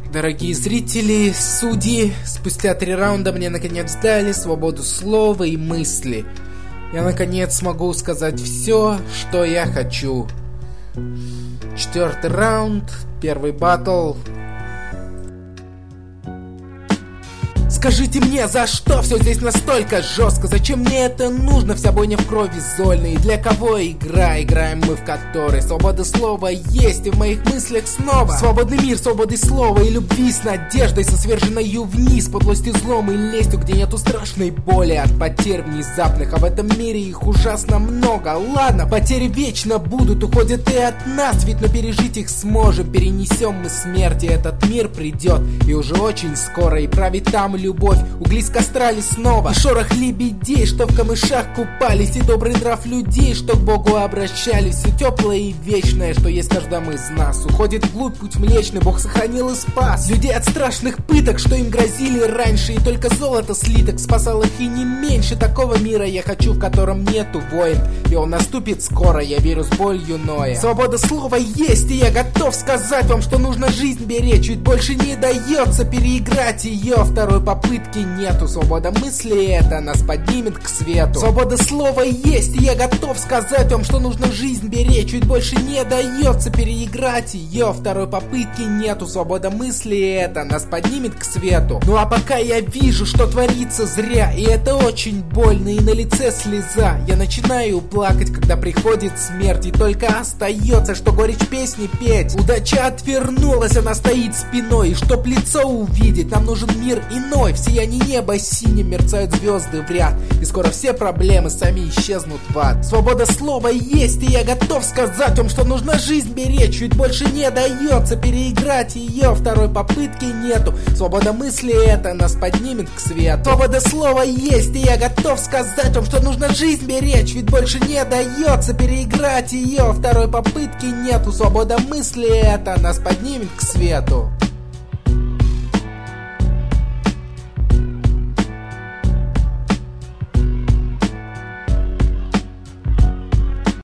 Дорогие зрители, судьи, спустя 3 раунда мне наконец дали свободу слова и мысли. Я наконец смогу сказать все, что я хочу. 4-й раунд, 1-й баттл. Скажите мне, за что все здесь настолько жестко? Зачем мне это нужно? Вся бойня в крови зольной. И для кого игра? Играем мы в которой свобода слова есть и в моих мыслях снова. Свободный мир, свободы слова и любви с надеждой, со сверженною вниз подлостью, злом и лестью, где нету страшной боли от потерь внезапных. А в этом мире их ужасно много. Ладно, потери вечно будут, уходят и от нас, ведь но пережить их сможем. Перенесем мы смерть, и этот мир придет, и уже очень скоро, и правит там любовь. Угли с костра лесного, и шорох лебедей, что в камышах купались, и добрый нрав людей, что к Богу обращались. Все теплое и вечное, что есть в каждом из нас, уходит вглубь путь млечный, Бог сохранил и спас людей от страшных пыток, что им грозили раньше. И только золото слиток спасал их и не меньше. Такого мира я хочу, в котором нету войн, и он наступит скоро, я верю с болью ноя. Свобода слова есть, и я готов сказать вам, что нужно жизнь беречь, ведь больше не дается переиграть ее. Второй попытки нету, свобода мысли это нас поднимет к свету. Свобода слова есть, и я готов сказать вам, что нужно жизнь беречь, ведь больше не дается переиграть ее. Второй попытки нету, свобода мысли это нас поднимет к свету. Ну а пока я вижу, что творится зря, и это очень больно, и на лице слеза, я начинаю плакать, когда приходит смерть, и только остается, что горечь песни петь. Удача отвернулась, она стоит спиной, и чтоб лицо увидеть, нам нужен мир иной. В сиянии неба синим мерцают звезды в ряд, и скоро все проблемы сами исчезнут в ад. Свобода слова есть, и я готов сказать вам, что нужно жизнь беречь, ведь больше не дается переиграть ее. Второй попытки нету, свобода мысли это нас поднимет к свету. Свобода слова есть, и я готов сказать вам, что нужно жизнь беречь, ведь больше не дается переиграть ее. Второй попытки нету, свобода мысли это нас поднимет к свету.